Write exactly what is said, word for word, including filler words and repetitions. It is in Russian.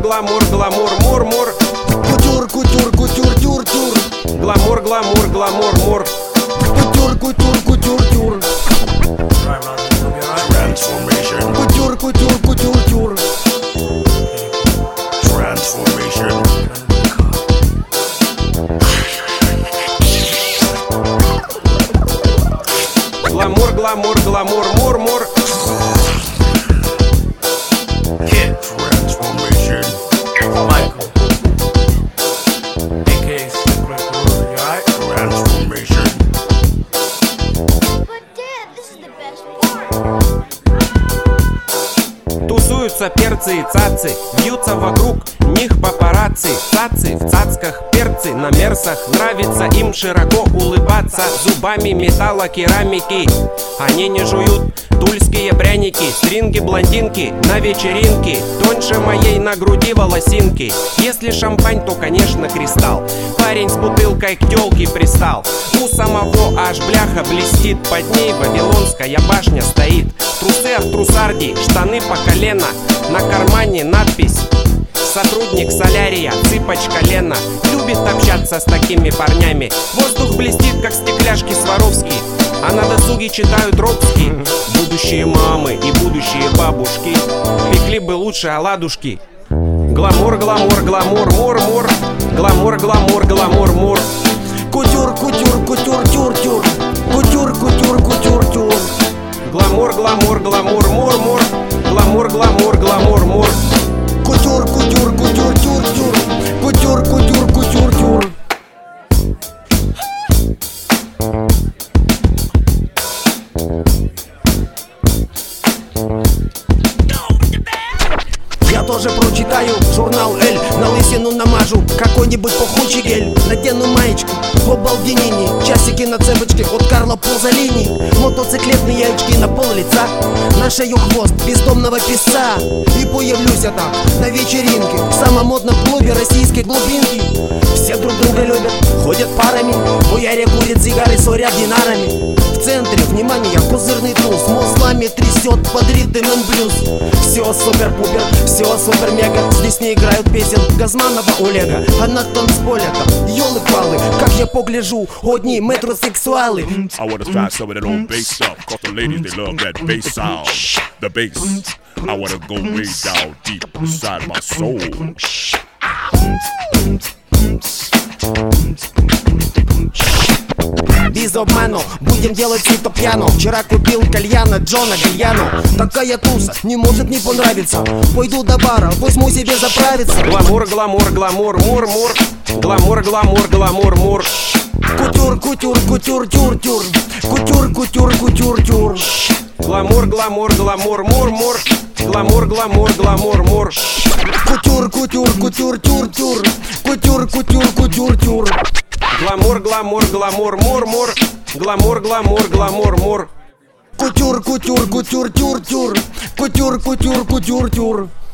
гламур, гламур, мур, мур. Кутюр, кутюр, кутюр, тюр, тюр. Гламур, гламур, гламур, мур. Кутюр, кутюр, кутюр, тюр. Transformation. Кутюр, кутюр, кутюр, тюр. Transformation. Гламур, гламур, гламур, мур, мур. Transformation. Michael, A K A Secret Guru, you alright? Transformation. But Dad, this is the best part. Тусуются перцы и цацы, вьются вокруг них папарацци. Цацы в цацках, перцы на мерсах. Нравится им широко улыбаться зубами металлокерамики. Они не жуют тульские пряники. Стринги блондинки на вечеринке тоньше моей на груди волосинки. Если шампань, то, конечно, кристалл. Парень с бутылкой к тёлке пристал. У самого аж бляха блестит. Под ней вавилонская башня стоит. Трусы от трусарди, штаны по колено. На кармане надпись: сотрудник солярия, цыпочка Лена. Любит общаться с такими парнями. Воздух блестит, как стекляшки Сваровски. А на досуге читают Робски. Будущие мамы и будущие бабушки пекли бы лучше оладушки. Гламур, гламур, гламур, мур, мур. Гламур, гламур, гламур, мур. Кутюр, кутюр, кутюр, тюр, тюр. Кутюр, кутюр, кутюр, тюр. Гламур, гламур, гламур, мур, мур. Гламур, гламур, гламур, мур. Кутюр, кутюр, кутюр, тюр, тюр. Кутюр, кутюр, кутюр, тюр. Я тоже прочитаю журнал Эль. На лысину намажу какой-нибудь пахучий гель. Надену маечку в обалденении. Часики на цепочке от Карла Пузолини. Мотоциклетные очки на пол лица. На шею хвост бездомного писца. И появлюсь я там на вечеринке в самом модном клубе российской глубинки. Все друг друга любят, ходят парами. Хуяря курит сигары, сорят динарами. В центре внимания козырный туз. Мозлами трясет под ритм и блюз. Все супер-пупер, все супер-мега. Здесь не играют песен Газманова Олега. А на танцполе там ёлы-палы. Как я погляжу, одни метросексуалы. I wanna try some of that old bass stuff, cause the ladies, they love that bass sound. The bass. I wanna go way down deep inside my soul. Без обману будем делать это пьяно. Вчера купил кальяна Джона Гальяно. Такая туса не может не понравиться. Пойду до бара, возьму себе заправиться. Гламур, гламур, гламур, мур, мур. Гламур, гламур, гламур, мур. Кутюр, кутюр, кутюр, тюр, тюр. Кутюр, кутюр, кутюр, тюр. Гламур, гламур, гламур, мур, мур. Гламур, гламур, гламур, мур. Кутюр, кутюр, кутюр, тюр, тюр. Кутюр, кутюр, кутюр, тюр. Гламур, гламур, гламур, мур, мур. Гламур, гламур, гламур, мур. Кутюр, кутюр, кутюр, тюр, тюр. Кутюр, кутюр, кутюр, тюр.